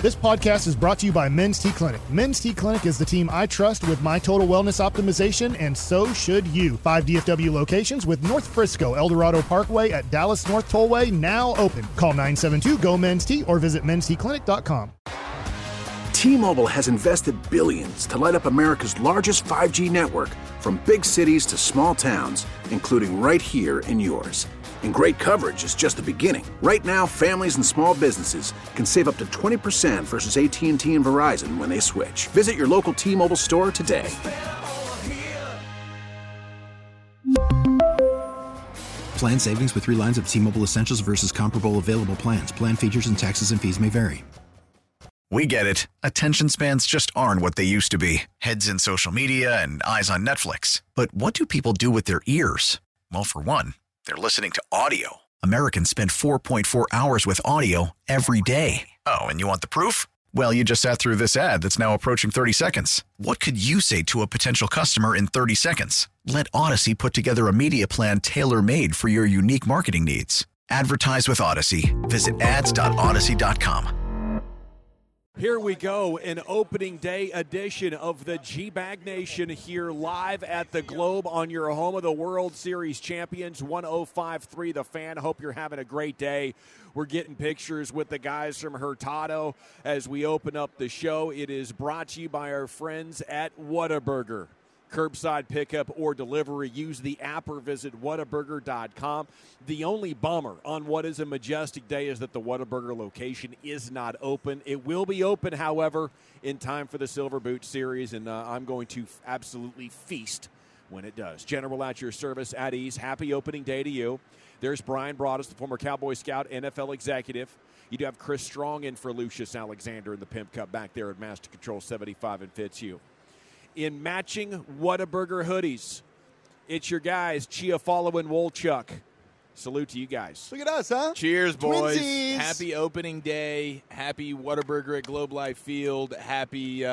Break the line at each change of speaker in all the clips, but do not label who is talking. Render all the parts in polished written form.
This podcast is brought to you by Men's T Clinic. Men's T Clinic is the team I trust with my total wellness optimization, and so should you. 5 DFW locations with North Frisco, Eldorado Parkway at Dallas North Tollway now open. Call 972-GO-MEN'S-T or visit mensteclinic.com.
T-Mobile has invested billions to light up America's largest 5G network, from big cities to small towns, including right here in yours. And great coverage is just the beginning. Right now, families and small businesses can save up to 20% versus AT&T and Verizon when they switch. Visit your local T-Mobile store today.
Plan savings with 3 lines of T-Mobile Essentials versus comparable available plans. Plan features and taxes and fees may vary.
We get it. Attention spans just aren't what they used to be. Heads in social media and eyes on Netflix. But what do people do with their ears? Well, for one, they're listening to audio. Americans spend 4.4 hours with audio every day. Oh, and you want the proof? Well, you just sat through this ad that's now approaching 30 seconds. What could you say to a potential customer in 30 seconds? Let Odyssey put together a media plan tailor-made for your unique marketing needs. Advertise with Odyssey. Visit ads.odyssey.com.
Here we go, an opening day edition of the G-Bag Nation here live at the Globe on your home of the World Series champions, 105.3 The Fan. Hope you're having a great day. We're getting pictures with the guys from Hurtado as we open up the show. It is brought to you by our friends at Whataburger. Curbside pickup or delivery. Use the app or visit Whataburger.com. The only bummer on what is a majestic day is that the Whataburger location is not open. It will be open, however, in time for the Silver Boot Series, and I'm going to absolutely feast when it does. General at your service, at ease. Happy opening day to you. There's Brian Broaddus, the former Cowboy Scout, NFL executive. You do have Chris Strong in for Lucius Alexander in the Pimp Cup back there at Master Control 75 and Fitzhugh. In matching Whataburger hoodies, it's your guys, Chiafalo and Wolchuk. Salute to you guys.
Look at us, huh?
Cheers, boys.
Twinsies.
Happy opening day. Happy Whataburger at Globe Life Field. Happy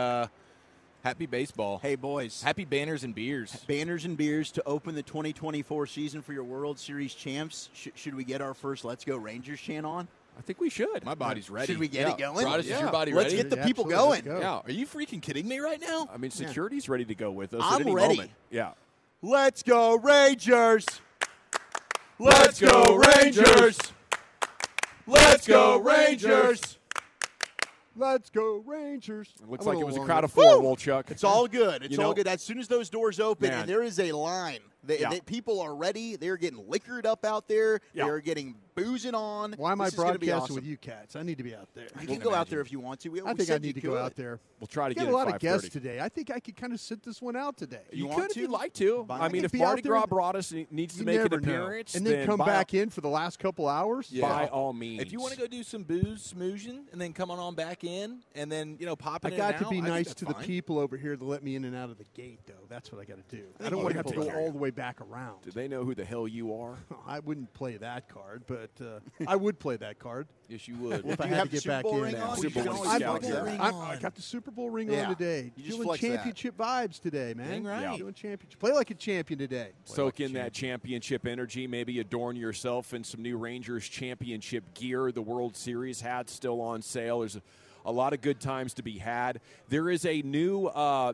baseball.
Hey, boys.
Happy banners and beers.
Banners and beers to open the 2024 season for your World Series champs. Should we get our first Let's Go Rangers chant on?
I think we should.
My body's ready.
Should we get it going?
Broaddus, is your body ready?
Let's get the people
Absolutely.
going.
Yeah. Are you freaking kidding me right now?
I mean, security's ready to go with us
I'm
at any
ready.
moment. Yeah.
Let's go Rangers. Let's go Rangers. Let's go Rangers. Let's go Rangers.
It looks like it was a crowd of 4, Wolchuk.
It's all good. It's
You know-
all good. As soon as those doors open
Man.
and there is a line, people are ready. They're getting liquored up out there.
Yeah.
They're getting boozing on.
Why am I
This is gonna be
broadcasting
awesome.
with you cats? I need to be out there.
You can go out there if you want to.
I think I need to go out there.
We'll try to
Got
get
a lot
it
of guests
5:30.
today. I think I could kind of sit this one out today.
You
want
could if
to?
you'd like to.
Fine.
I
I
mean,
could
if
be out
Mardi
there
Gras
and-
brought us needs to
You
make an
never know.
appearance,
And then come
by
back in for the last couple hours.
by all means.
If you want to go do some booze smoozing and then come on back in and then, pop
I
in
got
and
to
out,
be
I think
nice
that's
to the
fine.
people over here to let me in and out of the gate, though. That's what I got to do. I don't
you.
want to have to
Take
go
care.
all the way back around.
Do they know who the hell you are?
I wouldn't play that card, but I would play that card.
Yes, you would.
If I
Do you
had
have
to
the
get
Super
back
Bowl
in.
ring on?
Super
You can
Bowl
always
ring
flex
on.
that.
I got the Super Bowl ring
Yeah.
on today.
You just
Doing
flex that.
championship vibes today, man.
Dang right.
Doing championship. Play like a champion today.
Soak in that championship energy. Maybe adorn yourself in some new Rangers championship gear. The World Series hat's still on sale. There's a lot of good times to be had. There is a new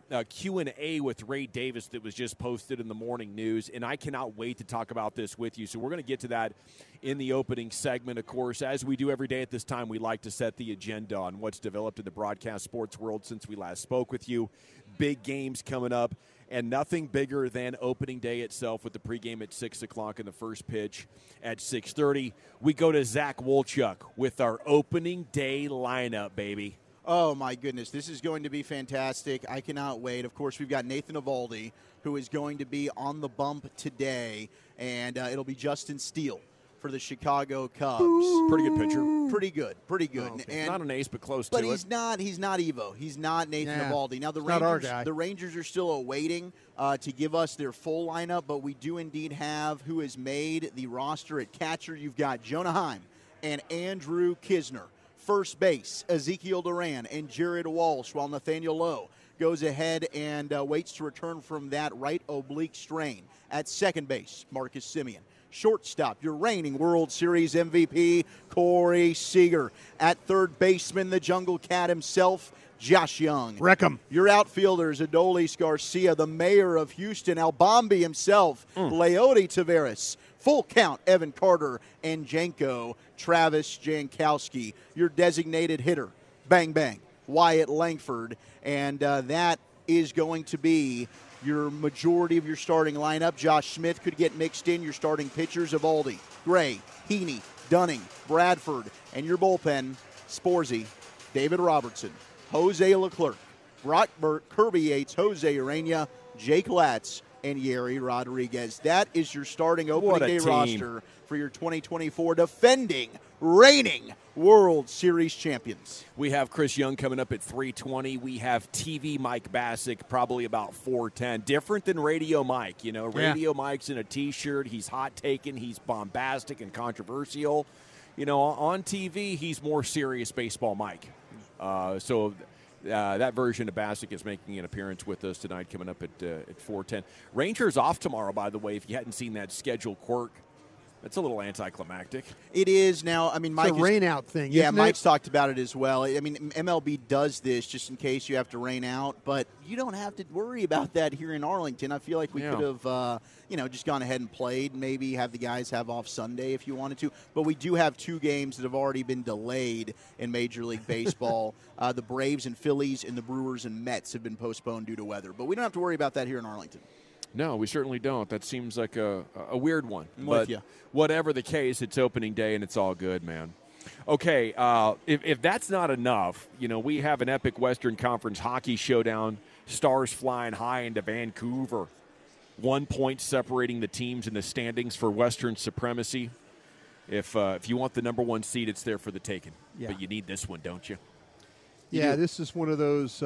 Q&A with Ray Davis that was just posted in the morning news, and I cannot wait to talk about this with you. So we're going to get to that in the opening segment, of course. As we do every day at this time, we like to set the agenda on what's developed in the broadcast sports world since we last spoke with you. Big games coming up. And nothing bigger than opening day itself with the pregame at 6 o'clock and the first pitch at 6:30. We go to Zach Wolchuk with our opening day lineup, baby.
Oh, my goodness. This is going to be fantastic. I cannot wait. Of course, we've got Nathan Eovaldi, who is going to be on the bump today, and it'll be Justin Steele for the Chicago Cubs.
Pretty good pitcher.
Pretty good.
Oh, okay.
And,
Not an ace, but close
but
to
he's
it.
not Evo. He's not Nathan
Yeah.
Eovaldi. Now
It's not our guy.
the Rangers are still awaiting to give us their full lineup, but we do indeed have who has made the roster at catcher. You've got Jonah Heim and Andrew Kisner. First base, Ezekiel Duran and Jared Walsh, while Nathaniel Lowe goes ahead and waits to return from that right oblique strain. At second base, Marcus Simeon. Shortstop, your reigning World Series MVP, Corey Seager. At third baseman, the Jungle Cat himself, Josh Young.
Wreck 'em.
Your outfielders, Adolis Garcia, the mayor of Houston, Albombi himself, Leody Taveras. Full count, Evan Carter, and Janko, Travis Jankowski. Your designated hitter, Bang Bang, Wyatt Langford. And that is going to be your majority of your starting lineup. Josh Smith could get mixed in. Your starting pitchers, Evaldi, Gray, Heaney, Dunning, Bradford. And your bullpen, Sporzy, David Robertson, Jose Leclerc, Brock Burt, Kirby Yates, Jose Urena, Jake Latz, and Yeri Rodriguez. That is your starting opening day roster for your 2024 defending, reigning World Series champions.
We have Chris Young coming up at 3:20. We have TV Mike Bassick probably about 4:10. Different than Radio Mike. You know, Radio Mike's in a T-shirt. He's hot-taking. He's bombastic and controversial. You know, on TV, he's more serious baseball Mike. So that version of Bassick is making an appearance with us tonight, coming up at 4:10. Rangers off tomorrow, by the way, if you hadn't seen that schedule quirk. That's a little anticlimactic.
It is now. I mean, Mike,
it's a rain out thing.
Yeah,
isn't
Mike's
it?
talked about it as well. I mean, MLB does this just in case you have to rain out, but you don't have to worry about that here in Arlington. I feel like we could have, just gone ahead and played. Maybe have the guys have off Sunday if you wanted to. But we do have 2 games that have already been delayed in Major League Baseball. The Braves and Phillies and the Brewers and Mets have been postponed due to weather. But we don't have to worry about that here in Arlington.
No, we certainly don't. That seems like a weird one.
I'm
but
with you.
Whatever the case, it's opening day, and it's all good, man. Okay, if that's not enough, you know, we have an epic Western Conference hockey showdown. Stars flying high into Vancouver. 1 point separating the teams in the standings for Western supremacy. If you want the number 1 seed, it's there for the taking.
Yeah.
But you need this one, don't you?
Yeah, this is one of those.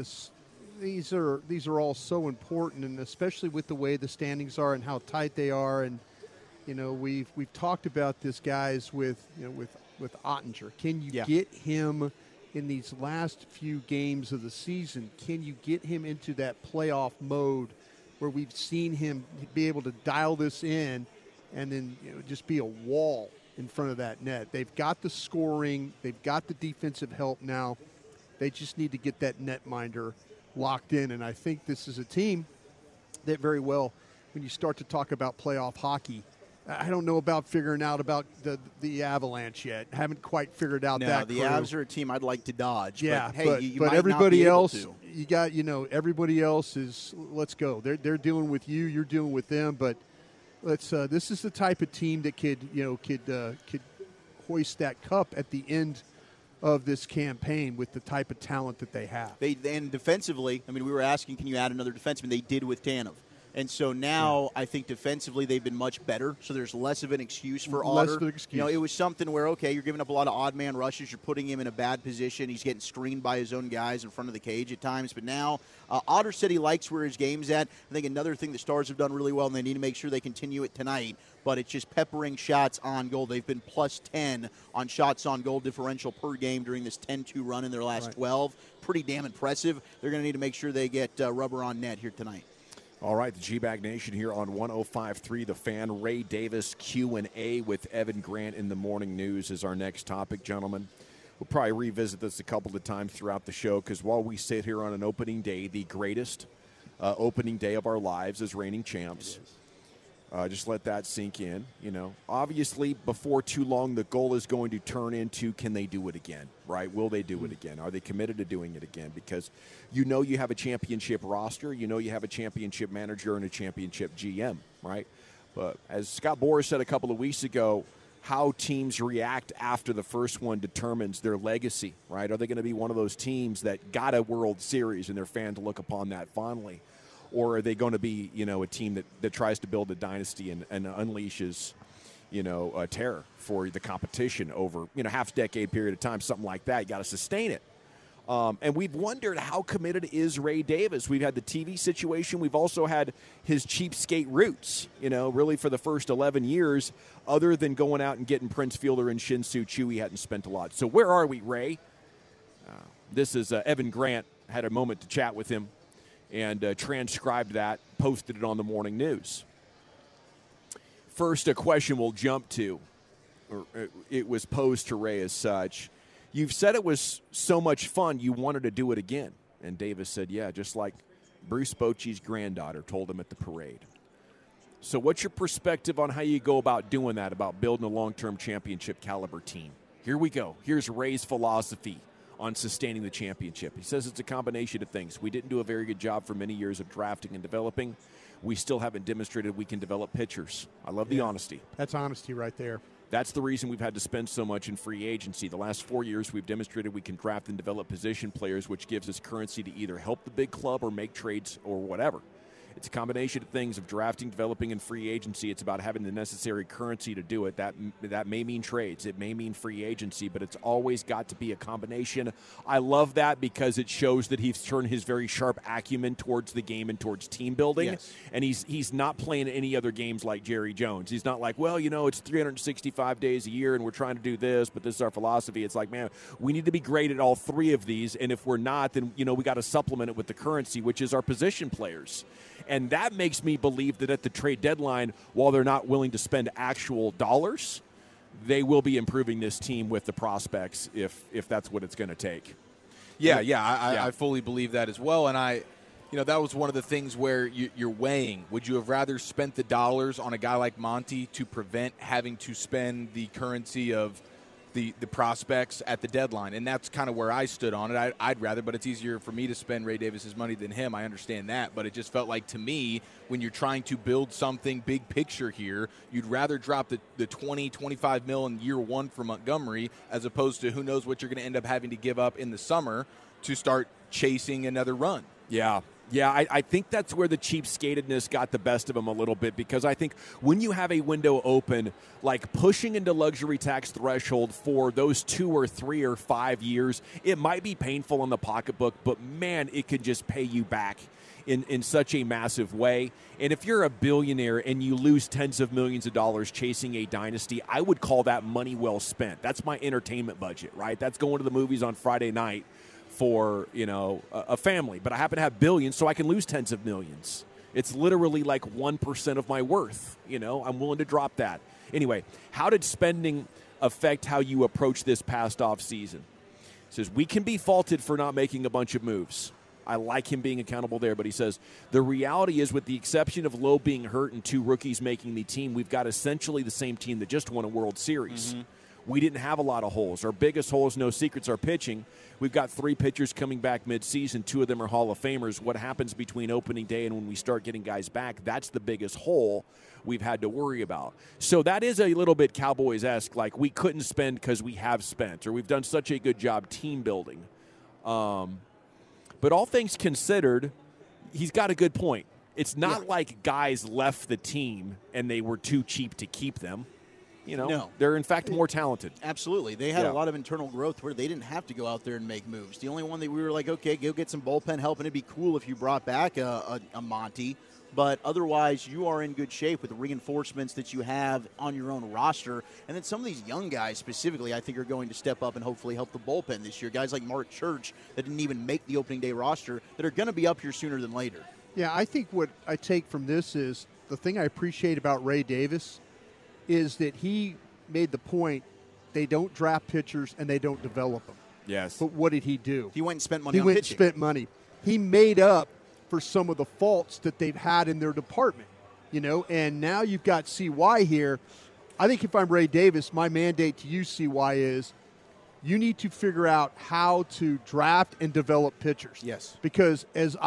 These are all so important, and especially with the way the standings are and how tight they are. And you know, we've talked about this, guys, with Ottinger. Can you get him in these last few games of the season? Can you get him into that playoff mode where we've seen him be able to dial this in, and then just be a wall in front of that net? They've got the scoring, they've got the defensive help now. They just need to get that netminder locked in, and I think this is a team that very well, when you start to talk about playoff hockey, I don't know about figuring out about the Avalanche yet. Haven't quite figured out that.
The Avs are a team I'd like to dodge.
Yeah,
but, hey, you
but
might
everybody
not be
else,
able to.
you got everybody else is let's go. They're dealing with you, you're dealing with them, but let's. This is the type of team that could hoist that cup at the end of this campaign with the type of talent that they have.
And defensively, I mean, we were asking, can you add another defenseman? They did with Tanev. And so now I think defensively they've been much better, so there's less of an excuse for Otter.
Less of an excuse.
You know, it was something where, okay, you're giving up a lot of odd man rushes, you're putting him in a bad position, he's getting screened by his own guys in front of the cage at times. But now Otter said he likes where his game's at. I think another thing the Stars have done really well, and they need to make sure they continue it tonight, but it's just peppering shots on goal. They've been plus 10 on shots on goal differential per game during this 10-2 run in their last 12. Pretty damn impressive. They're going to need to make sure they get rubber on net here tonight.
All right, the G-Bag Nation here on 105.3 The Fan. Ray Davis Q&A with Evan Grant in the morning news is our next topic, gentlemen. We'll probably revisit this a couple of times throughout the show because while we sit here on an opening day, the greatest opening day of our lives as reigning champs, just let that sink in. You know, obviously, before too long, the goal is going to turn into, can they do it again, right? Will they do it again? Are they committed to doing it again? Because you have a championship roster, you have a championship manager and a championship GM, right? But as Scott Boras said a couple of weeks ago, how teams react after the first one determines their legacy, right? Are they going to be one of those teams that got a World Series and their fans look upon that fondly? Or are they going to be, a team that tries to build a dynasty and unleashes, terror for the competition over, half-decade period of time, something like that? You got to sustain it. And we've wondered how committed is Ray Davis. We've had the TV situation. We've also had his cheapskate roots, really for the first 11 years, other than going out and getting Prince Fielder and Shin-Soo Choo. He hadn't spent a lot. So where are we, Ray? This is Evan Grant. Had a moment to chat with him and transcribed that, posted it on the morning news. first, a question we'll jump to, or it was posed to Ray as such. You've said it was so much fun you wanted to do it again. And Davis said, yeah, just like Bruce Bochy's granddaughter told him at the parade. So what's your perspective on how you go about doing that, about building a long-term championship caliber team? Here we go. Here's Ray's philosophy on sustaining the championship. He says it's a combination of things. We didn't do a very good job for many years of drafting and developing. We still haven't demonstrated we can develop pitchers. I love the honesty.
That's honesty right there.
That's the reason we've had to spend so much in free agency. The last 4 years, we've demonstrated we can draft and develop position players, which gives us currency to either help the big club or make trades or whatever. It's a combination of things of drafting, developing, and free agency. It's about having the necessary currency to do it. That may mean trades. It may mean free agency, but it's always got to be a combination. I love that because it shows that he's turned his very sharp acumen towards the game and towards team building.
Yes.
And he's not playing any other games like Jerry Jones. He's not like, well, it's 365 days a year and we're trying to do this, but this is our philosophy. It's like, man, we need to be great at all three of these, and if we're not, then we got to supplement it with the currency, which is our position players. And that makes me believe that at the trade deadline, while they're not willing to spend actual dollars, they will be improving this team with the prospects if that's what it's going to take.
I fully believe that as well. And that was one of the things where you're weighing. Would you have rather spent the dollars on a guy like Monty to prevent having to spend the currency of the prospects at the deadline? And that's kind of where I stood on it. I'd rather, but it's easier for me to spend Ray Davis's money than him. I understand that, but it just felt like to me, when you're trying to build something big picture here, you'd rather drop the 20, 25 mil in year one for Montgomery as opposed to who knows what you're going to end up having to give up in the summer to start chasing another run.
Yeah, I think that's where the cheapskatedness got the best of him a little bit, because I think when you have a window open, like pushing into luxury tax threshold for those 2 or 3 or 5 years, it might be painful in the pocketbook, but man, it could just pay you back in such a massive way. And if you're a billionaire and you lose tens of millions of dollars chasing a dynasty, I would call that money well spent. That's my entertainment budget, right? That's going to the movies on Friday night for a family, but I happen to have billions, so I can lose tens of millions. It's literally like 1% of my worth. I'm willing to drop that. Anyway, how did spending affect how you approach this past off season? He says we can be faulted for not making a bunch of moves. I like him being accountable there, but he says the reality is, with the exception of Lowe being hurt and 2 rookies making the team, we've got essentially the same team that just won a World Series. Mm-hmm. We didn't have a lot of holes. Our biggest holes, no secrets, are pitching. We've got 3 pitchers coming back midseason. 2 of them are Hall of Famers. What happens between opening day and when we start getting guys back, that's the biggest hole we've had to worry about. So that is a little bit Cowboys-esque, like we couldn't spend because we have spent, or we've done such a good job team building. But all things considered, he's got a good point. It's not like guys left the team and they were too cheap to keep them.
No.
They're in fact more talented.
Absolutely. They had a lot of internal growth where they didn't have to go out there and make moves. The only one that we were like, okay, go get some bullpen help, and it'd be cool if you brought back a Monty. But otherwise, you are in good shape with the reinforcements that you have on your own roster. And then some of these young guys specifically, I think, are going to step up and hopefully help the bullpen this year. Guys like Mark Church that didn't even make the opening day roster that are going to be up here sooner than later.
Yeah, I think what I take from this is the thing I appreciate about Ray Davis is that he made the point they don't draft pitchers and they don't develop them.
Yes.
But what did he do?
He went and spent money on pitching.
He went and spent money. He made up for some of the faults that they've had in their department, and now you've got CY here. I think if I'm Ray Davis, my mandate to you, CY, is you need to figure out how to draft and develop pitchers.
Yes.
Because as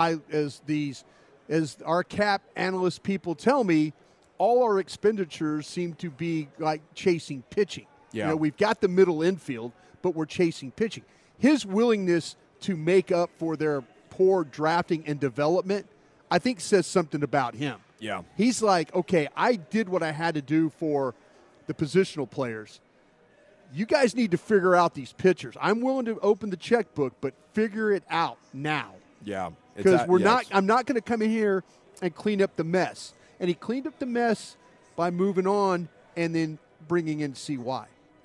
our cap analyst people tell me, all our expenditures seem to be like chasing pitching.
Yeah.
We've got the middle infield, but we're chasing pitching. His willingness to make up for their poor drafting and development, I think says something about him.
Yeah.
He's like, okay, I did what I had to do for the positional players. You guys need to figure out these pitchers. I'm willing to open the checkbook, but figure it out now.
Yeah.
Because I'm not going to come in here and clean up the mess. And he cleaned up the mess by moving on and then bringing in CY.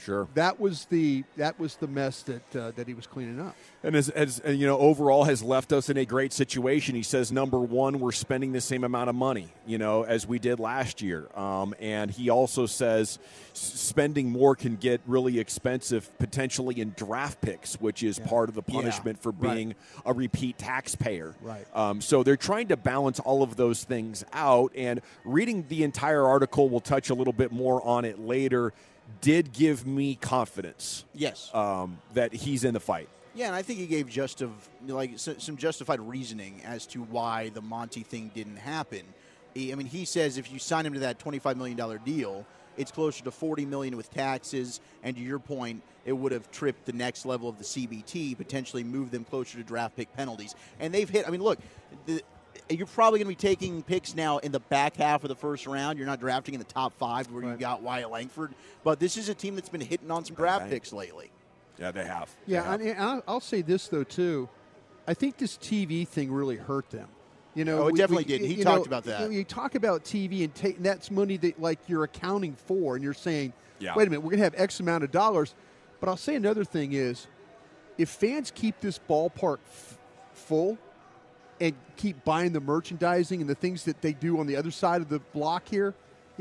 Sure.
That was the mess that he was cleaning up.
And as you know, overall has left us in a great situation. He says, number one, we're spending the same amount of money, as we did last year. And he also says spending more can get really expensive, potentially in draft picks, which is part of the punishment for being a repeat taxpayer.
Right.
So they're trying to balance all of those things out. And reading the entire article, we'll touch a little bit more on it later, did give me confidence.
Yes.
That he's in the fight.
Yeah, and I think he gave some justified reasoning as to why the Monty thing didn't happen. He says if you sign him to that $25 million deal, it's closer to $40 million with taxes, and to your point, it would have tripped the next level of the CBT, potentially moved them closer to draft pick penalties. And they've hit. Look, you're probably going to be taking picks now in the back half of the first round. You're not drafting in the top 5 where you've got Wyatt Langford. But this is a team that's been hitting on some draft picks lately.
Yeah, they have.
Yeah, and I'll say this, though, too. I think this TV thing really hurt them.
It definitely did. He talked about that.
You talk about TV, and that's money that you're accounting for, and you're saying, wait a minute, we're going to have X amount of dollars. But I'll say another thing is, if fans keep this ballpark full and keep buying the merchandising and the things that they do on the other side of the block here,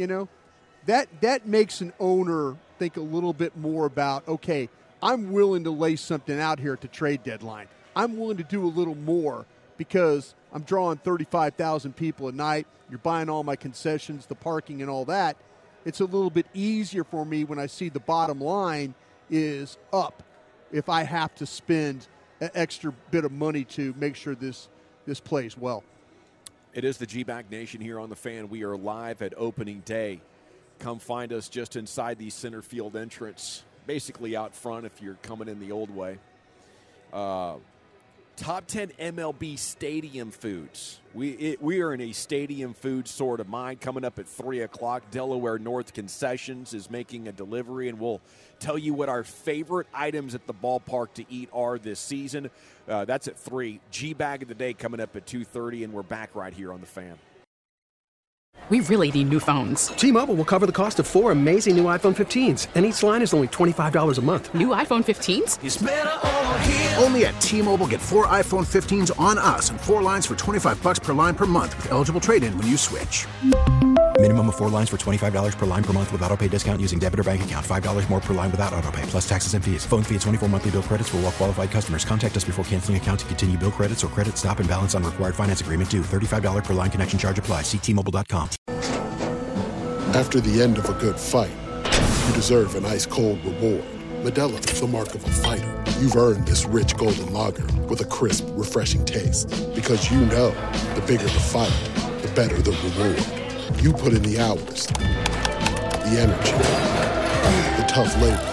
that makes an owner think a little bit more about, okay, I'm willing to lay something out here at the trade deadline. I'm willing to do a little more because I'm drawing 35,000 people a night. You're buying all my concessions, the parking and all that. It's a little bit easier for me when I see the bottom line is up if I have to spend an extra bit of money to make sure this plays well.
It is the G-Bag Nation here on The Fan. We are live at opening day. Come find us just inside the center field entrance, basically out front if you're coming in the old way. Top 10 MLB stadium foods. We are in a stadium food sort of mind. Coming up at 3 o'clock, Delaware North Concessions is making a delivery, and we'll tell you what our favorite items at the ballpark to eat are this season. That's at 3. G-Bag of the Day coming up at 2:30, and we're back right here on The Fan.
We really need new phones.
T-Mobile will cover the cost of 4 amazing new iPhone 15s, and each line is only $25 a month.
New iPhone 15s?
It's better over here. Only at T-Mobile, get 4 iPhone 15s on us and 4 lines for $25 per line per month with eligible trade-in when you switch.
Minimum of 4 lines for $25 per line per month with autopay discount using debit or bank account. $5 more per line without autopay, plus taxes and fees. Phone fee at 24 monthly bill credits for well-qualified customers. Contact us before canceling account to continue bill credits or credit stop and balance on required finance agreement due. $35 per line connection charge applies. See T-Mobile.com.
After the end of a good fight, you deserve an ice-cold reward. Modelo is the mark of a fighter. You've earned this rich golden lager with a crisp, refreshing taste. Because you know, the bigger the fight, the better the reward. You put in the hours, the energy, the tough labor.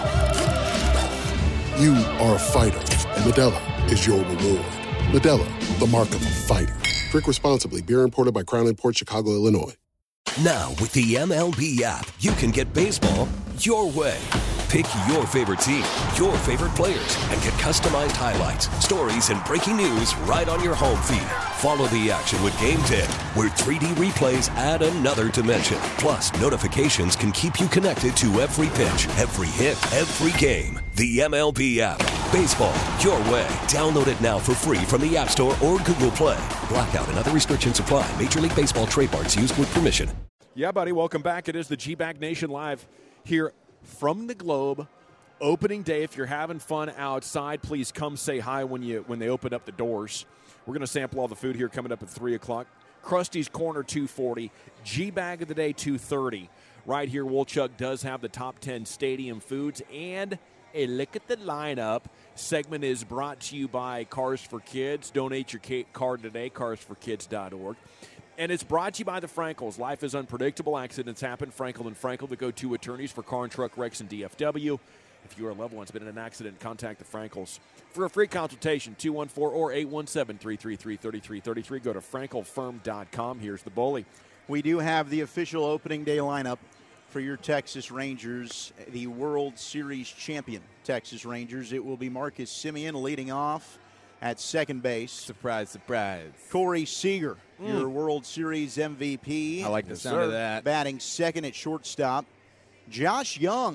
You are a fighter, and Modelo is your reward. Modelo, the mark of a fighter. Drink responsibly. Beer imported by Crown Imports, Chicago, Illinois.
Now, with the MLB app, you can get baseball your way. Pick your favorite team, your favorite players, and get customized highlights, stories, and breaking news right on your home feed. Follow the action with Game Day, where 3D replays add another dimension. Plus, notifications can keep you connected to every pitch, every hit, every game. The MLB app. Baseball your way. Download it now for free from the App Store or Google Play. Blackout and other restrictions apply. Major League Baseball trademarks used with permission.
Yeah, buddy, welcome back. It is the G-Bag Nation live here from the Globe. Opening day. If you're having fun outside, please come say hi when they open up the doors. We're going to sample all the food here coming up at 3 o'clock. Krusty's Corner, 2:40. G-Bag of the Day, 2:30. Right here, Wolchuk does have the top 10 stadium foods and a look at the lineup. Segment is brought to you by Cars for Kids. Donate your card today, carsforkids.org. And it's brought to you by the Frankels. Life is unpredictable. Accidents happen. Frankel and Frankel, the go-to attorneys for car and truck wrecks and DFW. If you or a loved one's been in an accident, contact the Frankels for a free consultation, 214 or 817-333-3333. Go to frankelfirm.com. Here's the bully.
We do have the official opening day lineup for your Texas Rangers, the World Series champion Texas Rangers. It will be Marcus Semien leading off at second base.
Surprise, surprise.
Corey Seager, your World Series MVP.
I like the sound of that.
Batting second at shortstop. Josh Young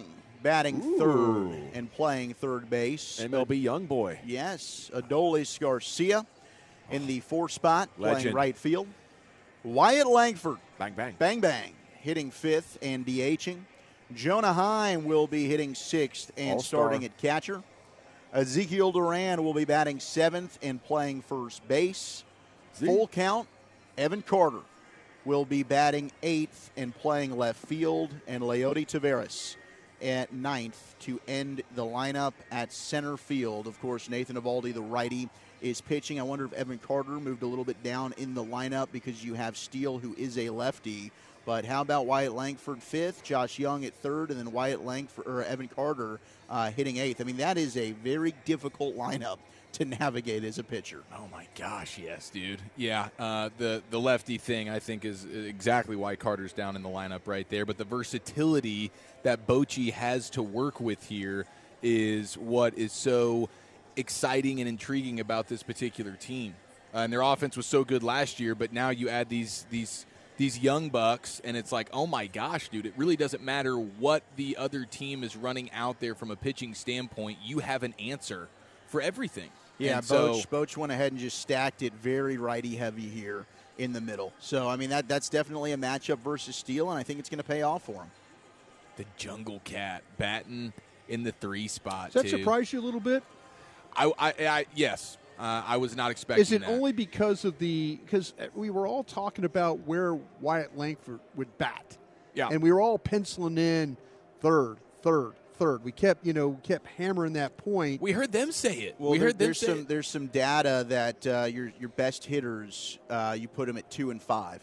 batting third and playing third base.
MLB young boy.
Yes, Adolis Garcia in the 4th spot,
Legend.
playing right field. Wyatt Langford.
Bang, bang.
Bang, bang. Hitting 5th and DHing. Jonah Heim will be hitting 6th and
All-star.
starting at catcher. Ezekiel Duran will be batting 7th and playing first base. Full count. Evan Carter will be batting 8th and playing left field. And Leody Taveras at 9th to end the lineup at center field. Of course, Nathan Eovaldi, the righty, is pitching. I wonder if Evan Carter moved a little bit down in the lineup because you have Steele, who is a lefty. But how about Wyatt Langford 5th, Josh Young at 3rd, and then Evan Carter hitting 8th? I mean, that is a very difficult lineup to navigate as a pitcher.
Oh my gosh, yes, dude. Yeah, the lefty thing I think is exactly why Carter's down in the lineup right there. But the versatility that Bochy has to work with here is what is so exciting and intriguing about this particular team. And their offense was so good last year, but now you add these young bucks, and it's like, oh my gosh, dude, it really doesn't matter what the other team is running out there from a pitching standpoint. You have an answer for everything.
Yeah,
and
Boch went ahead and just stacked it very righty-heavy here in the middle. So, I mean, that's definitely a matchup versus Steele, and I think it's going to pay off for him.
The Jungle Cat batting in the 3 spot,
Does that surprise you a little bit?
Yes. I was not expecting
Is it
that.
only because we were all talking about where Wyatt Langford would bat?
Yeah.
And we were all penciling in third. We kept hammering that point.
We heard them say it.
Well, there's some data that your best hitters, you put them at 2 and 5.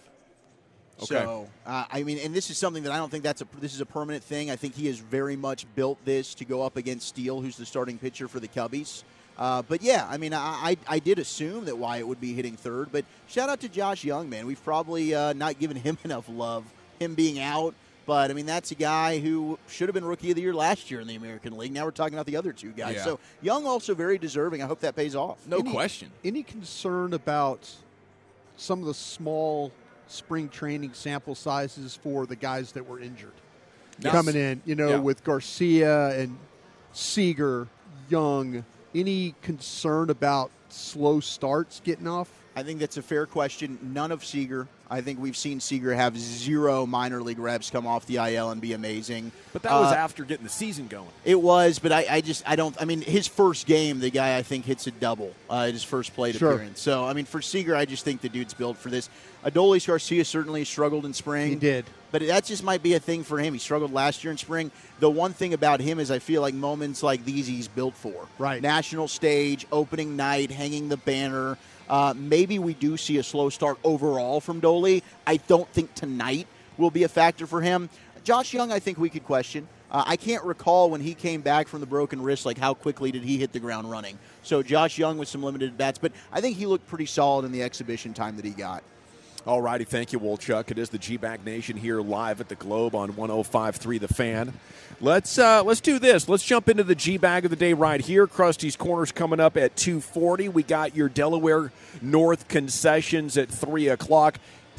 Okay.
So, I mean, and this is something that I don't think this is a permanent thing. I think he has very much built this to go up against Steele, who's the starting pitcher for the Cubbies. But, yeah, I mean, I did assume that Wyatt would be hitting third. But shout out to Josh Young, man. We've probably not given him enough love, him being out. But, I mean, that's a guy who should have been Rookie of the Year last year in the American League. Now we're talking about the other 2 guys.
Yeah.
So, Young also very deserving. I hope that pays off.
No question.
Any concern about some of the small spring training sample sizes for the guys that were injured?
Yes.
Coming in, with Garcia and Seager, Young. Any concern about slow starts getting off?
I think that's a fair question. None of Seager. I think we've seen Seager have 0 minor league reps come off the IL and be amazing.
But that was after getting the season going.
It was, but I don't. I mean, his first game, the guy I think hits a double at his first plate appearance. So, I mean, for Seager, I just think the dude's built for this. Adolis Garcia certainly struggled in spring.
He did.
But that just might be a thing for him. He struggled last year in spring. The one thing about him is I feel like moments like these he's built for.
Right.
National stage, opening night, hanging the banner. Maybe we do see a slow start overall from Dolly. I don't think tonight will be a factor for him. Josh Young, I think we could question. I can't recall when he came back from the broken wrist, like how quickly did he hit the ground running. So Josh Young with some limited bats, but I think he looked pretty solid in the exhibition time that he got.
All righty, thank you, Wolchuk. It is the G-Bag Nation here live at the Globe on 105.3 The Fan. Let's do this. Let's jump into the G-Bag of the day right here. Krusty's Corner's coming up at 2:40. We got your Delaware North concessions at 3 o'clock.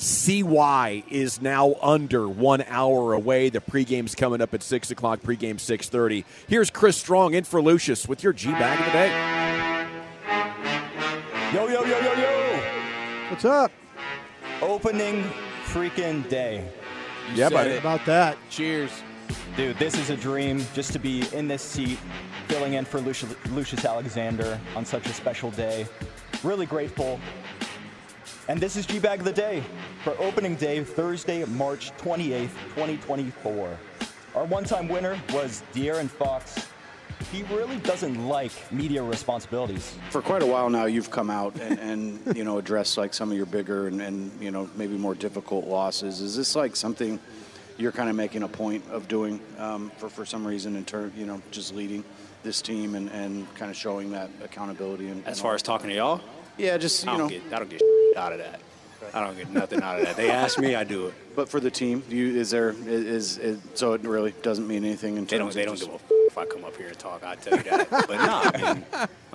CY is now under 1 hour away. The pregame's coming up at 6 o'clock, pregame 6:30. Here's Chris Strong in for Lucius with your G-Bag of the day.
Yo, yo, yo, yo, yo.
What's up?
Opening freaking day.
You said it.
About that.
Cheers.
Dude, this is a dream just to be in this seat, filling in for Lucius Alexander on such a special day. Really grateful. And this is G-Bag of the Day for opening day, Thursday, March 28th, 2024. Our one-time winner was De'Aaron Fox. He really doesn't like media responsibilities.
For quite a while now, you've come out and addressed like some of your bigger and maybe more difficult losses. Is this like something you're kind of making a point of doing for some reason in terms, just leading this team and kind of showing that accountability? And
as far as talking to y'all?
Yeah, just,
I don't get out of that. I don't get nothing out of that. They ask me, I do it.
But for the team, so it really doesn't mean anything in terms
They don't give a if I come up here and talk, I tell you that. But no, I mean,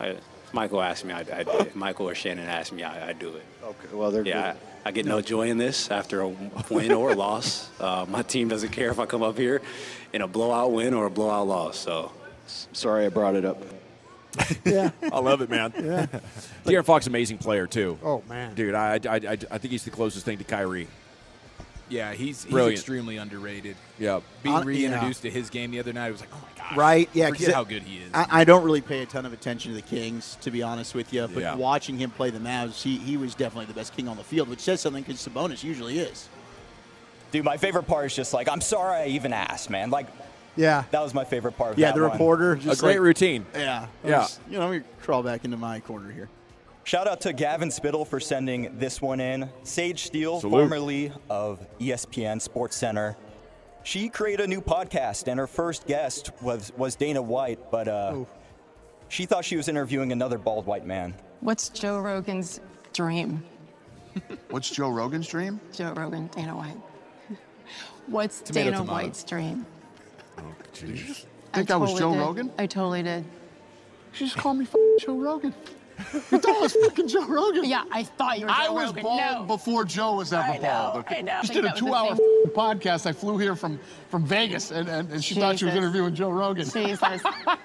Michael asked me, I did. Michael or Shannon asked me, I do it.
Okay, well, they're
good. I get no joy in this after a win or a loss. My team doesn't care if I come up here in a blowout win or a blowout loss. So,
sorry I brought it up.
Yeah, I love it, man.
Yeah,
De'Aaron Fox, amazing player too.
Oh man,
dude, I think he's the closest thing to Kyrie.
Yeah, he's
Brilliant.
extremely underrated.
Yeah,
being reintroduced to his game the other night, it was like, oh my gosh,
right? Yeah,
forget how good he is.
I don't really pay a ton of attention to the Kings, to be honest with you. But
Yeah.
watching him play the Mavs, he was definitely the best King on the field, which says something because Sabonis usually is.
Dude, my favorite part is just like, I'm sorry I even asked, man. Like,
yeah,
that was my favorite part of
Yeah,
that
the
one.
reporter. Just
A great
like-
routine.
Yeah.
Yeah.
Let me crawl back into my corner here.
Shout out to Gavin Spittle for sending this one in. Sage Steele,
Salute.
formerly of ESPN SportsCenter. She created a new podcast, and her first guest was Dana White, but she thought she was interviewing another bald white man.
What's Joe Rogan's dream?
What's Joe Rogan's dream?
Joe Rogan, Dana White. What's
Tomato,
Dana
tomato.
White's dream?
Did you just think I was Joe
did.
Rogan?
I totally did.
You just called me Joe Rogan. You thought I was fucking Joe Rogan?
Yeah, I thought you were Joe
I was
Rogan.
bald
No.
before Joe was ever
I know,
bald. Okay?
I know.
Just
I
did a
think that was
2-hour
the
podcast. I flew here from Vegas, and she thought she was
Jesus.
interviewing Joe Rogan.
Jesus.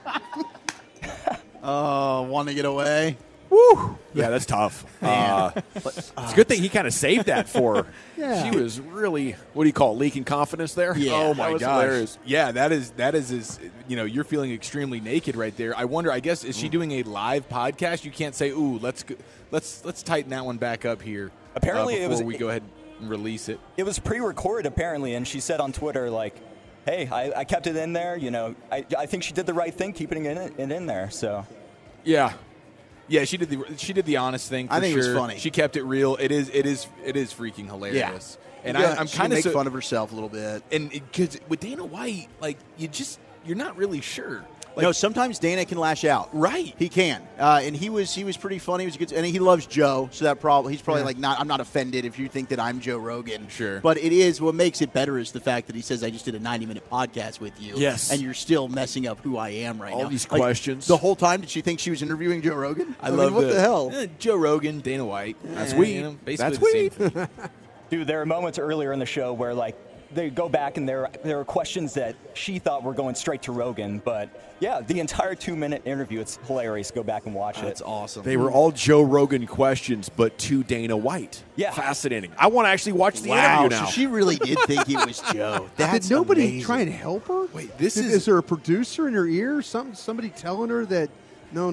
Oh, want to get away?
Woo! Yeah, that's tough.
Man.
It's a good thing he kind of saved that for her.
Yeah.
She was really, what do you call it, leaking confidence there?
Yeah.
Oh
That
my
was
gosh!
hilarious.
Yeah, that is you're feeling extremely naked right there. I wonder. I guess is she doing a live podcast? You can't say, "Ooh, let's tighten that one back up here."
Apparently,
before
it was
we go ahead and release it.
It was pre-recorded apparently, and she said on Twitter like, "Hey, I kept it in there. You know, I think she did the right thing keeping it in there." So,
Yeah. Yeah, she did the honest thing. For
I think it was
sure.
funny.
She kept it real. It is freaking hilarious. And
Yeah,
I'm
she
kind of
make fun of herself a little bit.
And because with Dana White, like you're not really sure. Like,
No, sometimes Dana can lash out.
Right.
He can. And he was pretty funny. He was good, and he loves Joe, so he's probably
Yeah.
like I'm not offended if you think that I'm Joe Rogan.
Sure.
But it is what makes it better is the fact that he says I just did a 90-minute podcast with you.
Yes.
And you're still messing up who I am right now.
All these
Like,
questions.
The whole time, did she think she was interviewing Joe Rogan?
I
mean,
love
what the hell?
Joe Rogan, Dana White.
That's weed.
Basically
That's
the same
weed.
thing.
dude, there are moments earlier in the show where like they go back and there are questions that she thought were going straight to Rogan, but yeah, the entire 2-minute interview, it's hilarious. Go back and watch
That's
it.
awesome.
They were all Joe Rogan questions, but to Dana White.
Yeah.
Fascinating. I want to actually watch the
Wow,
interview now.
so she really did think he was Joe. That's
Did nobody
amazing.
try and help her?
Wait,
Is there a producer in her ear? Somebody telling her that no,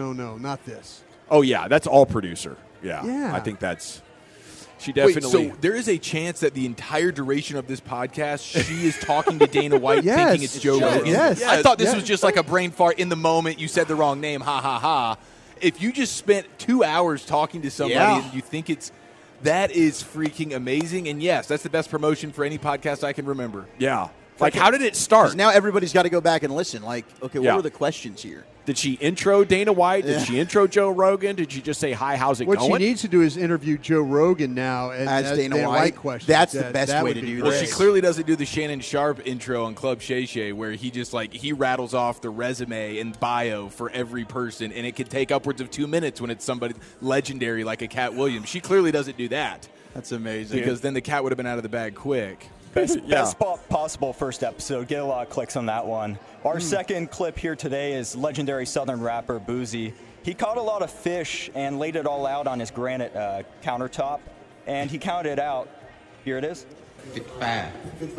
not this.
Oh, yeah, that's all producer. Yeah.
Yeah.
I think that's... She
Wait,
definitely...
so there is a chance that the entire duration of this podcast, she is talking to Dana White,
Yes.
thinking it's Joe
Yes.
Rogan.
Yes.
I thought this
Yes.
was just like a brain fart in the moment. You said the wrong name. Ha ha ha. If you just spent 2 hours talking to somebody
Yeah.
and you think that is freaking amazing. And yes, that's the best promotion for any podcast I can remember.
Yeah. Like, how did it start?
'Cause now everybody's got to go back and listen. Like, okay, what
Yeah.
were the questions here?
Did she intro Dana White? Did
Yeah.
she intro Joe Rogan? Did she just say, hi, how's it
What
going?
she needs to do is interview Joe Rogan now and
As Dana White.
questions.
That's the best
that
way
would
to
be
do
Well,
this.
she clearly doesn't do the Shannon Sharp intro on Club Shay Shay, where he just he rattles off the resume and bio for every person, and it could take upwards of 2 minutes when it's somebody legendary like a Cat Williams. She clearly doesn't do that
That's amazing.
because then the cat would have been out of the bag quick.
Best possible first episode. Get a lot of clicks on that one. Our second clip here today is legendary Southern rapper Boozy. He caught a lot of fish and laid it all out on his granite countertop, and he counted it out. Here it is.
55.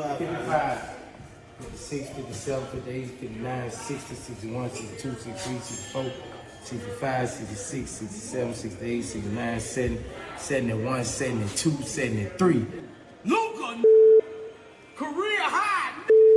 56, 57, 58, 59, 60, 61, 62, 63, 64, 65, 66, 67, 68, 69, 70, 71, 72, 73.
Luka, career high,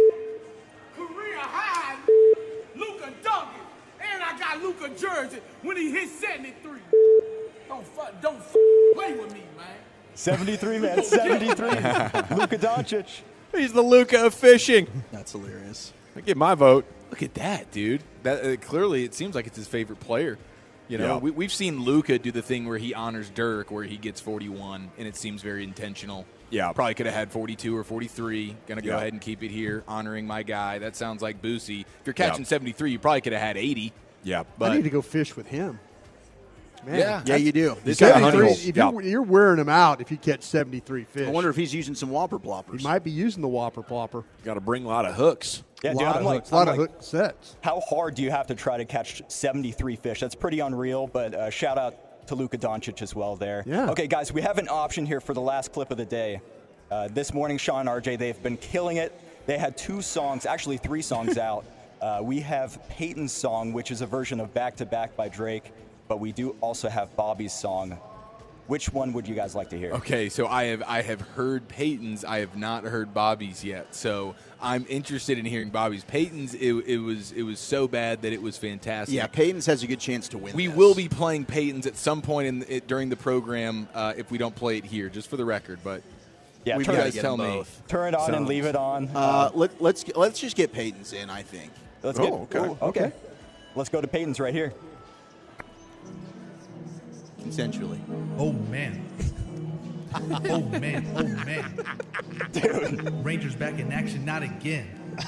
Luka Duncan, and I got Luka jersey when he hit 73. Don't play with me, man.
73, man. 73. Luka Doncic.
He's the Luka of fishing.
That's hilarious.
I get my vote.
Look at that, dude. That clearly, it seems like it's his favorite player. You know,
Yeah.
we've seen Luka do the thing where he honors Dirk, where he gets 41, and it seems very intentional.
Yeah.
Probably could have had 42 or 43. Going to go
Yeah.
ahead and keep it here, honoring my guy. That sounds like Boosie. If you're catching
Yeah.
73, you probably could have had 80.
Yeah.
But
I need to go fish with him. Man.
Yeah, you do.
This 73, you're wearing him out if you catch 73 fish.
I wonder if he's using some whopper ploppers.
He might be using the whopper plopper.
Got to bring a lot of hooks.
Yeah,
a
dude,
lot
I'm
of
like,
hooks, a lot of hook sets.
How hard do you have to try to catch 73 fish? That's pretty unreal, but shout out to Luka Doncic as well there.
Yeah.
Okay, guys, we have an option here for the last clip of the day. This morning, Sean and RJ, they've been killing it. They had 2 songs, actually 3 songs out. We have Peyton's song, which is a version of Back to Back by Drake, but we do also have Bobby's song. Which one would you guys like to hear?
Okay, so I have heard Peyton's. I have not heard Bobby's yet. So I'm interested in hearing Bobby's. Peyton's, it was so bad that it was fantastic.
Yeah, Peyton's has a good chance to win.
We will be playing Peyton's at some point during the program if we don't play it here, just for the record. But
yeah,
you guys tell me.
Turn it on and leave it on.
Let's just get Peyton's in, I think.
Okay. Let's go to Peyton's right here.
Consensually.
Oh, man. Oh, man. Oh, man.
Dude.
Rangers back in action, not again.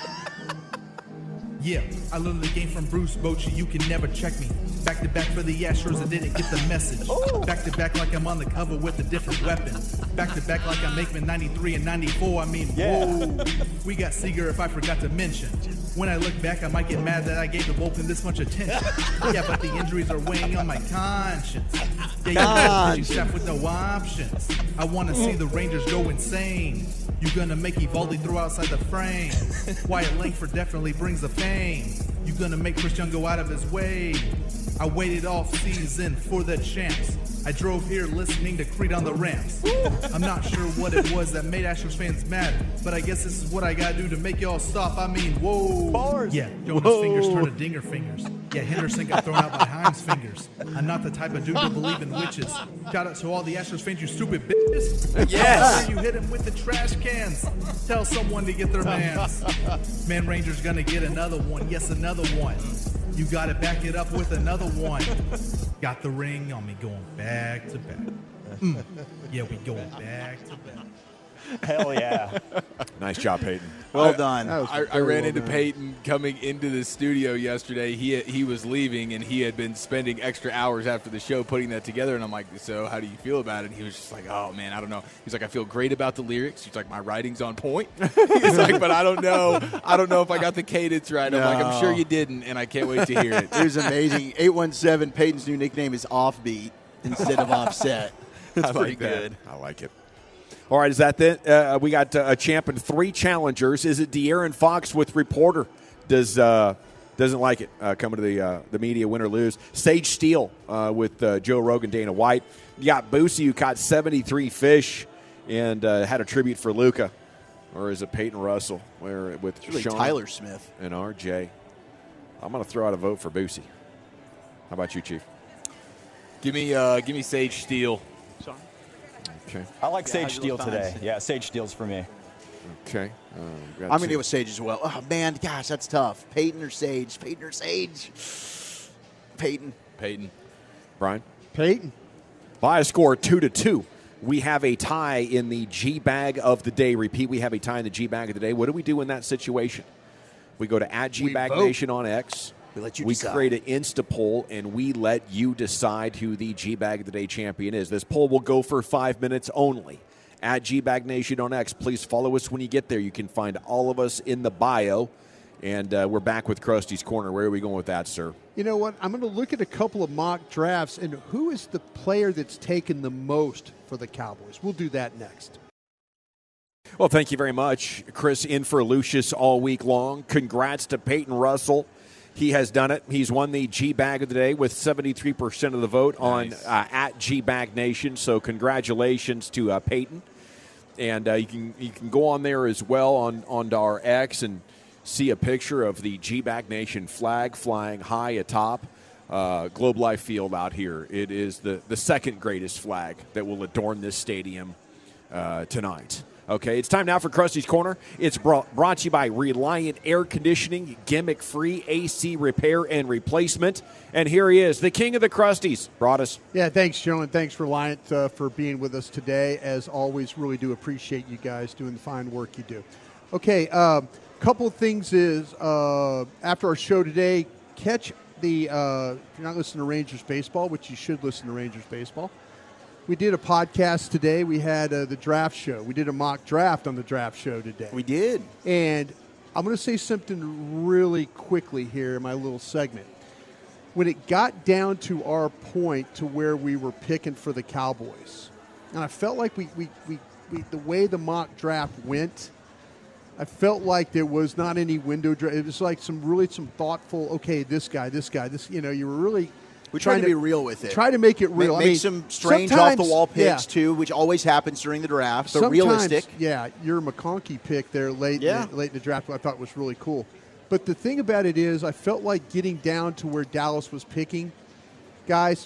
Yeah, I learned the game from Bruce Bochy. You can never check me. Back to back for the Astros, I didn't get the message. Back to back like I'm on the cover with a different weapon. Back to back like I'm Aikman 93 and 94. I mean, whoa. We got Seager if I forgot to mention. When I look back, I might get mad that I gave the bullpen this much attention. Yeah, but the injuries are weighing on my conscience. Yeah, you staff with no options. I want to see the Rangers go insane. You gonna make Evaldi throw outside the frame. Wyatt Langford definitely brings the pain. You gonna make Chris Young go out of his way. I waited off season for the champs. I drove here listening to Creed on the ramps. I'm not sure what it was that made Astros fans mad, but I guess this is what I gotta do to make y'all stop. I mean, whoa. Bars. Yeah, Jonas' fingers turn to dinger fingers. Yeah, Henderson got thrown out by Hines' fingers. I'm not the type of dude to believe in witches. Shout out to all the Astros fans, you stupid bitches.
Yes.
You hit him with the trash cans. Tell someone to get their mans. Man, Rangers gonna get another one. Yes, another one. You gotta back it up with another one. Got the ring on me going back to back. Yeah, we going back to back.
Hell yeah.
Nice job, Peyton.
Well done.
I ran into Peyton coming into the studio yesterday. He was leaving, and he had been spending extra hours after the show putting that together. And I'm like, so how do you feel about it? And he was just like, oh, man, I don't know. He's like, I feel great about the lyrics. He's like, my writing's on point. He's like, but I don't know. I don't know if I got the cadence right. I'm like, I'm sure you didn't, and I can't wait to hear it.
It was amazing. 817, Peyton's new nickname is Offbeat instead of Offset. It's pretty good.
I like it. All right, is that it? We got a champ and 3 challengers. Is it De'Aaron Fox with reporter? Doesn't like it coming to the media, win or lose. Sage Steele with Joe Rogan, Dana White. You got Boosie, who caught 73 fish and had a tribute for Luka. Or is it Peyton Russell? Where with Sean
Tyler Smith
and RJ? I'm going to throw out a vote for Boosie. How about you, Chief?
Give me Sage Steele.
Okay.
I like Sage Steele today. Yeah, Sage Steele's for me.
Okay.
I'm going to go with Sage as well. Oh, man, gosh, that's tough. Peyton or Sage? Peyton or Sage? Peyton.
Brian?
Peyton.
By a score 2-2. We have a tie in the G-Bag of the day. Repeat, we have a tie in the G-Bag of the day. What do we do in that situation? We go to @GBagNation on X.
We let you
We
decide.
create an Insta poll, and we let you decide who the G-Bag of the Day champion is. This poll will go for 5 minutes only. @GBagNation on X. Please follow us when you get there. You can find all of us in the bio. And we're back with Krusty's Corner. Where are we going with that, sir?
You know what? I'm going to look at a couple of mock drafts, and who is the player that's taken the most for the Cowboys? We'll do that next.
Well, thank you very much, Chris, in for Lucius all week long. Congrats to Peyton Russell. He has done it. He's won the G-Bag of the Day with 73% of the vote on @GBagNation. So congratulations to Peyton. And you can go on there as well on our X and see a picture of the G-Bag Nation flag flying high atop Globe Life Field out here. It is the second greatest flag that will adorn this stadium tonight. Okay, it's time now for Krusty's Corner. It's brought to you by Reliant Air Conditioning, gimmick-free AC repair and replacement. And here he is, the king of the Krusties. Broadus.
Yeah, thanks, Joe, and thanks, Reliant, for being with us today. As always, really do appreciate you guys doing the fine work you do. Okay, couple of things is, after our show today, catch if you're not listening to Rangers baseball, which you should listen to Rangers baseball, we did a podcast today. We had the draft show. We did a mock draft on the draft show today.
We did.
And I'm going to say something really quickly here in my little segment. When it got down to our point to where we were picking for the Cowboys, and I felt like we the way the mock draft went, I felt like there was not any window draft. It was like some thoughtful, okay, this guy, you were really
we tried to be real with it.
Try to make it real.
Make some strange off-the-wall picks, too, which always happens during the draft, but realistic.
Yeah, your McConkey pick there late in the draft I thought was really cool. But the thing about it is I felt like getting down to where Dallas was picking, guys,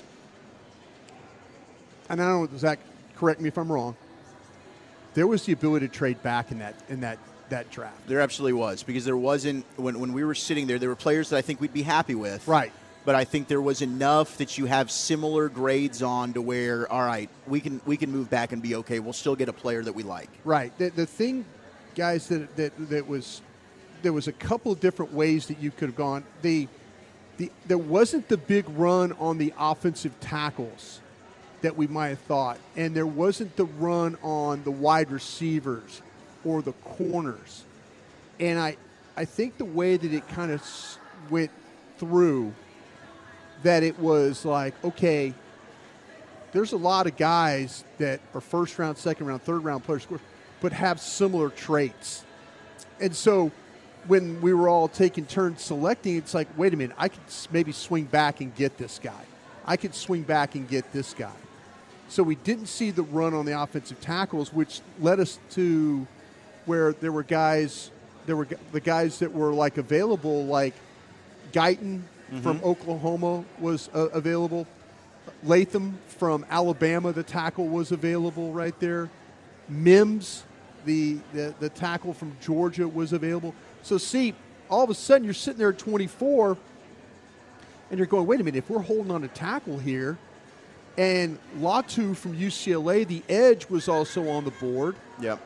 and I don't know, Zach, correct me if I'm wrong, there was the ability to trade back in that draft.
There absolutely was, because there wasn't when we were sitting there were players that I think we'd be happy with.
Right.
But I think there was enough that you have similar grades on to where, all right, we can move back and be okay. We'll still get a player that we like.
Right. The thing, guys, that was there was a couple of different ways that you could have gone. There wasn't the big run on the offensive tackles that we might have thought, and there wasn't the run on the wide receivers or the corners. And I think the way that it kind of went through, that it was like, okay, there's a lot of guys that are first round, second round, third round players, but have similar traits. And so when we were all taking turns selecting, it's like, wait a minute, I could maybe swing back and get this guy. I could swing back and get this guy. So we didn't see the run on the offensive tackles, which led us to where there were the guys that were like available, like Guyton from Oklahoma was available. Latham from Alabama, the tackle, was available right there. Mims, the tackle from Georgia, was available. So see, all of a sudden you're sitting there at 24 and you're going, wait a minute, if we're holding on a tackle here, and Latu from UCLA, the edge, was also on the board.
Yep.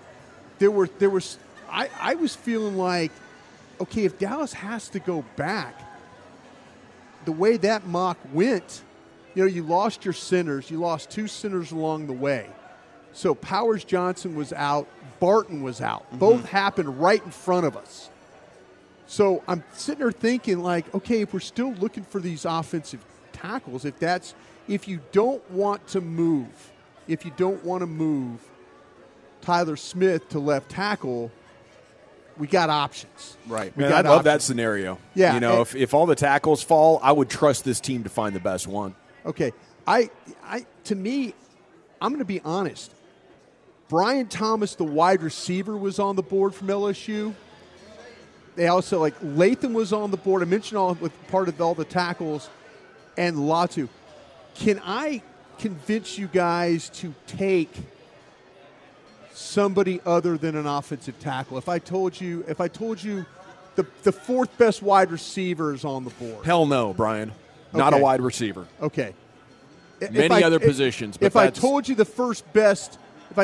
I was feeling like, okay, if Dallas has to go back, the way that mock went, you lost your centers. You lost two centers along the way. So Powers Johnson was out. Barton was out. Both happened right in front of us. So I'm sitting there thinking, like, okay, if we're still looking for these offensive tackles, if you don't want to move Tyler Smith to left tackle, we got options.
Right.
Man, I love that scenario.
Yeah.
If all the tackles fall, I would trust this team to find the best one.
Okay. To me, I'm going to be honest. Brian Thomas, the wide receiver, was on the board from LSU. They also, Latham was on the board. I mentioned part of all the tackles, and Latu. Can I convince you guys to take somebody other than an offensive tackle? If I told you the fourth best wide receiver is on the board.
Hell no, Brian. Not a wide receiver.
Okay.
Many other positions. But
if I told you the first best,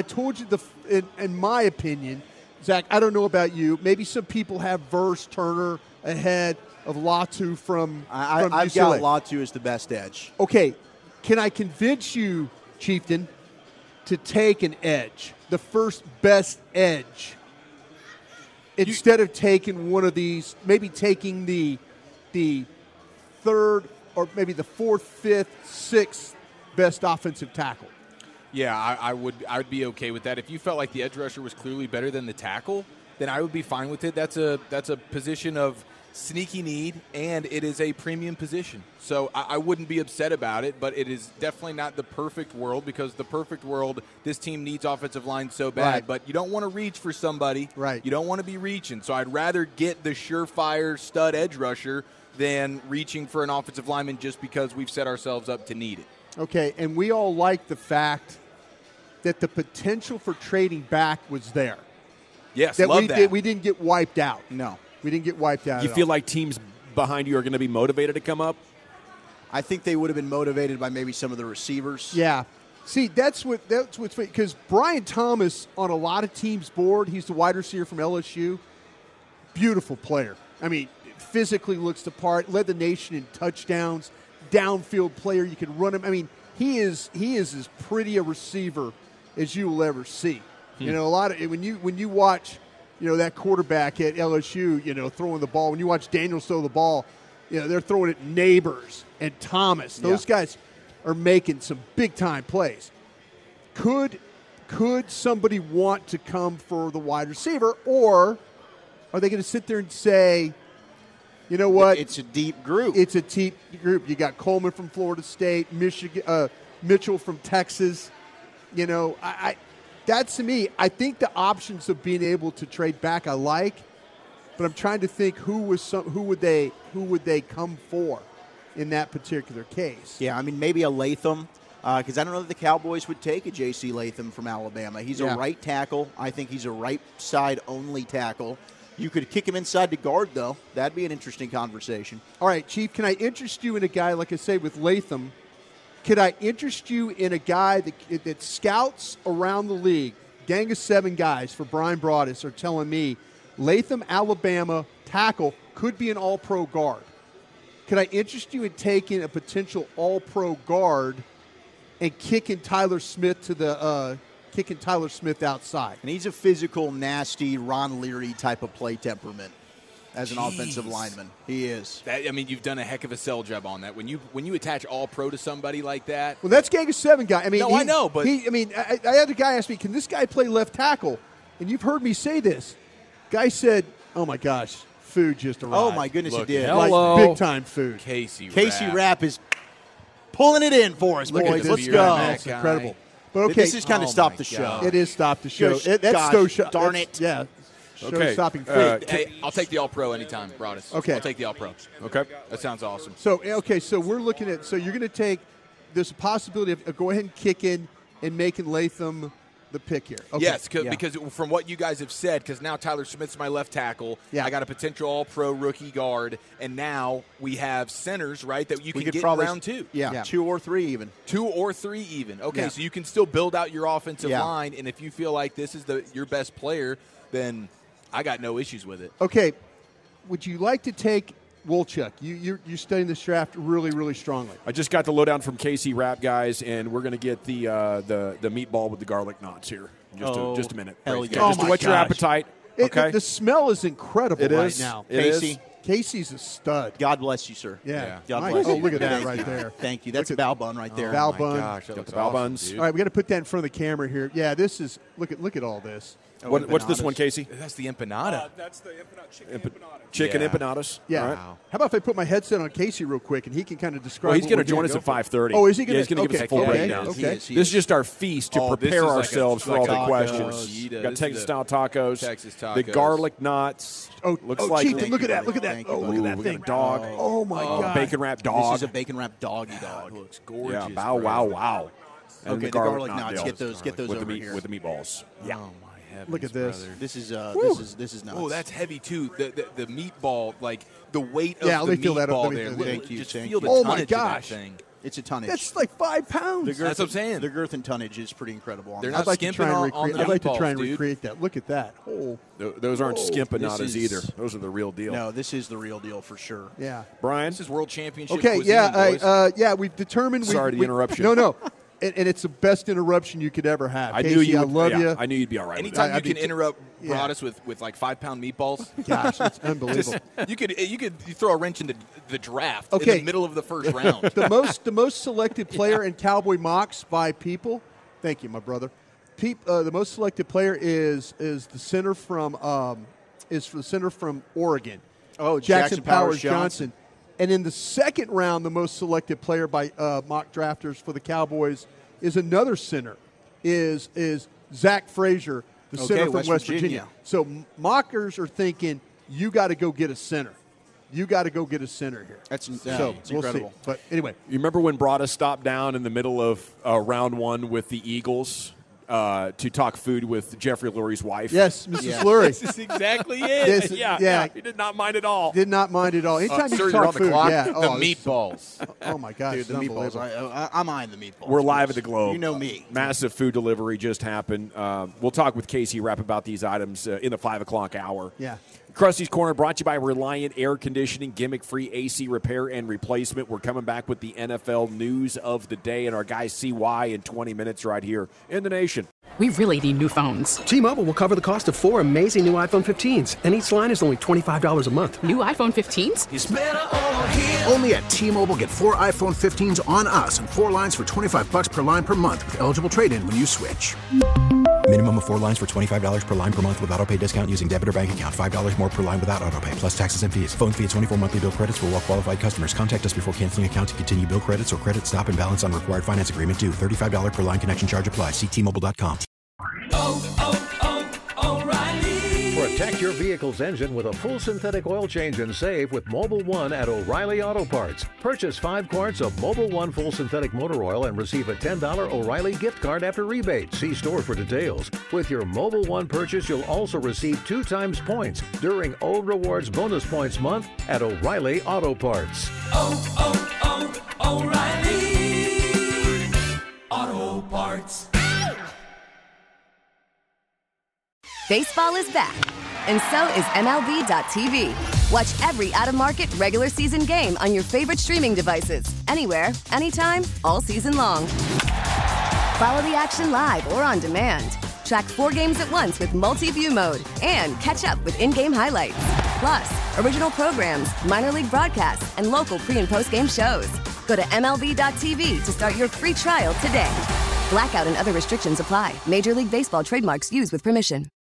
in my opinion, Zach, I don't know about you, maybe some people have Verse Turner ahead of Latu from
I've
UCLA.
got Latu as the best edge.
Okay. Can I convince you, Chieftain, to take an edge, the first best edge, instead of taking one of these, maybe taking the third or maybe the fourth, fifth, sixth best offensive tackle?
Yeah, I would be okay with that. If you felt like the edge rusher was clearly better than the tackle, then I would be fine with it. That's a position of sneaky need, and it is a premium position. So I wouldn't be upset about it, but it is definitely not the perfect world, because the perfect world, this team needs offensive line so bad.
Right.
But you don't want to reach for somebody.
Right.
You don't want to be reaching. So I'd rather get the surefire stud edge rusher than reaching for an offensive lineman just because we've set ourselves up to need it.
Okay, and we all like the fact that the potential for trading back was there.
Yes,
that
love that.
We didn't get wiped out.
No.
We didn't get wiped out.
You feel like teams behind you are going to be motivated to come up?
I think they would have been motivated by maybe some of the receivers.
Yeah. See, that's what's funny, because Brian Thomas on a lot of teams' board, he's the wide receiver from LSU. Beautiful player. I mean, physically looks the part, led the nation in touchdowns, downfield player. You can run him. I mean, he is as pretty a receiver as you will ever see. You know, a lot of when you watch, that quarterback at LSU, throwing the ball. When you watch Daniels throw the ball, they're throwing it Neighbors and Thomas. Those guys are making some big time plays. Could somebody want to come for the wide receiver, or are they going to sit there and say, you know what?
It's a deep group.
It's a deep group. You got Coleman from Florida State, Mitchell from Texas. That's to me. I think the options of being able to trade back I like, but I'm trying to think who would they come for in that particular case.
Yeah, I mean maybe a Latham. Because I don't know that the Cowboys would take a J.C. Latham from Alabama. He's a right tackle. I think he's a right side only tackle. You could kick him inside to guard, though. That'd be an interesting conversation.
All right, Chief, can I interest you in a guy, like I say, with Latham? Could I interest you in a guy that scouts around the league, gang of 7 guys for Brian Broaddus are telling me Latham, Alabama, tackle, could be an all-pro guard. Could I interest you in taking a potential all-pro guard and kicking Tyler Smith outside?
And he's a physical, nasty, Ron Leary type of play temperament as an offensive lineman. He is.
You've done a heck of a sell job on that. When you attach all pro to somebody like that.
Well, that's gang of 7 guy.
I know, but
I had a guy ask me, can this guy play left tackle? And you've heard me say this. Guy said, "Oh my gosh, food just arrived."
Oh my goodness,
Look,
it did.
Like big time food.
Casey
Rapp is pulling it in for us, boys. Let's go.
That's incredible. But okay,
this is kind of stop the show.
It is stop the show.
Darn it.
Yeah.
Okay.
Stopping
hey, I'll take the all-pro anytime, Broaddus.
Okay.
I'll take the all-pro.
Okay.
That sounds awesome.
So we're looking at, you're going to take, there's a possibility of go ahead and kick in and making Latham the pick here. Okay.
Yes, because from what you guys have said, because now Tyler Smith's my left tackle, I got a potential all-pro rookie guard, and now we have centers, right, that you can get round 2.
Yeah, 2 or 3 even.
2 or 3 even. Okay, so you can still build out your offensive line, and if you feel like this is your best player, then I got no issues with it.
Okay, would you like to take Wolchuk? You're studying this draft really, really strongly.
I just got the lowdown from Casey Rapp, guys, and we're going to get the meatball with the garlic knots here. Just a minute. Just to whet your appetite. Okay.
The smell is incredible right now. Casey's a stud.
God bless you, sir.
Yeah.
God bless you.
Oh, look at that right there.
Thank you. That's a bao bun right there.
Bao bun.
Gosh, got the bao buns.
All right, we got to put that in front of the camera here. Yeah, this is look at all this.
What's this one, Casey?
That's the empanada.
That's the chicken empanadas.
Yeah.
All right.
How about if I put my headset on Casey real quick and he can kind of describe?
Well, he's going to join us at 5:30.
Oh, is he going to?
He's going to give us a full breakdown.
Okay.
This is just our feast to prepare ourselves for all the questions. We got Texas-style tacos. The garlic knots.
Looks
like.
Chief, look at that! Look at that! Oh, look at that thing!
Dog.
Oh my God!
Bacon wrap dog.
This is a bacon wrap doggy dog.
Looks gorgeous.
Yeah. Wow. And
okay, the garlic knots. Get those over here
with the meatballs. Yeah.
Oh my heavens,
look at this.
Brother.
This is nuts.
Oh, that's heavy too. The meatball, like the weight of
let
the
me feel that
meatball
up.
there.
Thank you.
Just feel the
Oh
tonnage
my
of
gosh!
that thing.
It's a tonnage.
That's like 5 pounds.
That's what I'm saying.
The girth and tonnage is pretty incredible.
They're not
I'd like to try and
recreate.
I'd like to try and recreate that. Look at that. Oh,
those aren't skimpanadas either. Those are the real deal.
No, this is the real deal for sure.
Yeah,
Brian.
This is world championship.
Okay,
cuisine, boys.
we've determined.
Sorry to interrupt you.
No. And it's the best interruption you could ever have.
I
Casey,
knew you.
I love you.
I knew you'd be all right.
Anytime you can interrupt Broaddus with like 5-pound meatballs.
Gosh, it's unbelievable.
You could throw a wrench into the draft in
Okay.
the middle of the first round.
the most selected player in Cowboy mocks by people. Thank you, my brother. The most selected player is the center from Oregon.
Oh,
Jackson Powers Johnson. And in the second round, the most selected player by mock drafters for the Cowboys is another center, is Zach Frazier, the center from West Virginia. So mockers are thinking, you got to go get a center. You got to go get a center here.
It's
we'll
incredible.
See. But anyway.
You remember when Broaddus stopped down in the middle of round 1 with the Eagles to talk food with Jeffrey Lurie's wife?
Yes, Mrs. Lurie.
This is exactly it.
Yeah. He did not mind at all.
Did not mind at all. Anytime you
sir,
talk
you're on the
food,
clock.
yeah.
The meatballs.
Oh my gosh,
Dude, the meatballs. I'm eyeing the meatballs.
We're live at the Globe.
You know me.
Massive food delivery just happened. We'll talk with Casey Rapp about these items in the 5 o'clock hour.
Yeah.
Krusty's Corner brought to you by Reliant Air Conditioning, gimmick-free AC repair and replacement. We're coming back with the NFL news of the day and our guy CY in 20 minutes right here in the Nation.
We really need new phones.
T-Mobile will cover the cost of 4 amazing new iPhone 15s, and each line is only $25 a month.
New iPhone 15s?
It's better over here. Only at T-Mobile, get 4 iPhone 15s on us and 4 lines for $25 per line per month with eligible trade-in when you switch.
Minimum of 4 lines for $25 per line per month with autopay discount using debit or bank account. $5 more per line without autopay, plus taxes and fees. Phone fee at 24 monthly bill credits for well-qualified customers. Contact us before canceling account to continue bill credits or credit stop and balance on required finance agreement due. $35 per line connection charge applies. See T-Mobile.com.
O'Reilly. Protect your vehicle's engine with a full synthetic oil change and save with Mobil 1 at O'Reilly Auto Parts. Purchase 5 quarts of Mobil 1 full synthetic motor oil and receive a $10 O'Reilly gift card after rebate. See store for details. With your Mobil 1 purchase, you'll also receive 2 times points during O Rewards Bonus Points Month at O'Reilly Auto Parts.
O'Reilly Auto Parts.
Baseball is back, and so is MLB.tv. Watch every out-of-market regular season game on your favorite streaming devices, anywhere, anytime, all season long. Follow the action live or on demand. Track 4 games at once with multi-view mode and catch up with in-game highlights. Plus, original programs, minor league broadcasts, and local pre- and post-game shows. Go to MLB.tv to start your free trial today. Blackout and other restrictions apply. Major League Baseball trademarks used with permission.